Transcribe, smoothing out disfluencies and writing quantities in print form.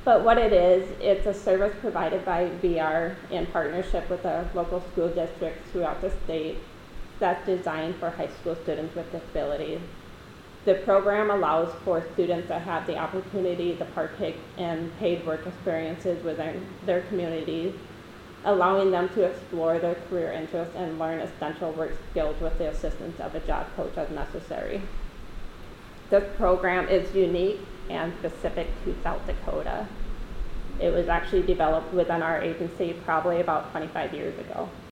But what it is, it's a service provided by VR in partnership with the local school districts throughout the state that's designed for high school students with disabilities. The program allows for students to have the opportunity to partake in paid work experiences within their communities, allowing them to explore their career interests and learn essential work skills with the assistance of a job coach as necessary. This program is unique and specific to South Dakota. It was actually developed within our agency probably about 25 years ago.